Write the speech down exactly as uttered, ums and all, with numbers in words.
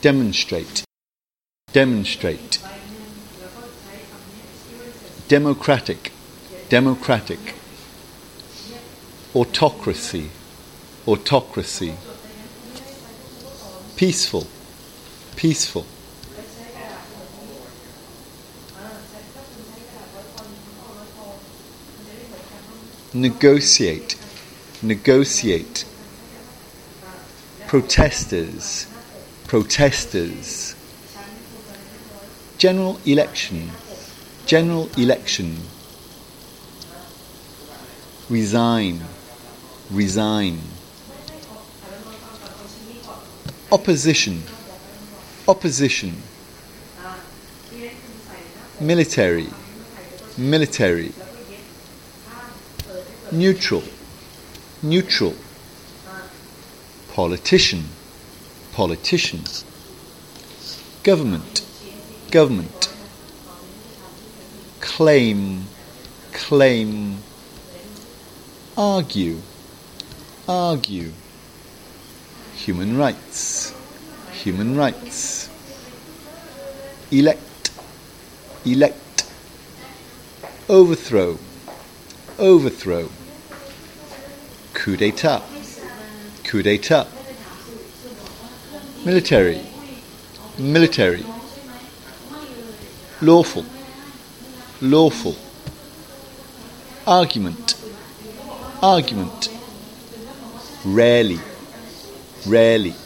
demonstrate, demonstrate. Democratic, democratic. Autocracy, autocracy. Peaceful, peaceful. Negotiate, negotiate. Protesters, protesters. General election, general election. Resign, resign. Opposition, opposition. Military, military. Neutral, neutral. Politician, politician. Government, government. Claim, claim. Argue, argue. Human rights, human rights. Elect, elect. Overthrow, overthrow. Coup d'etat, coup d'etat. Military, military. Lawful, lawful. Argument, argument. Rarely, rarely.